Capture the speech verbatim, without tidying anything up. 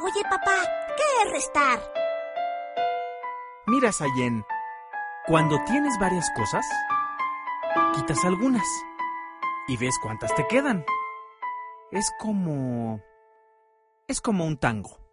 Oye, papá, ¿qué es restar? Mira, Sayen, cuando tienes varias cosas, quitas algunas y ves cuántas te quedan. Es como... es como un tango.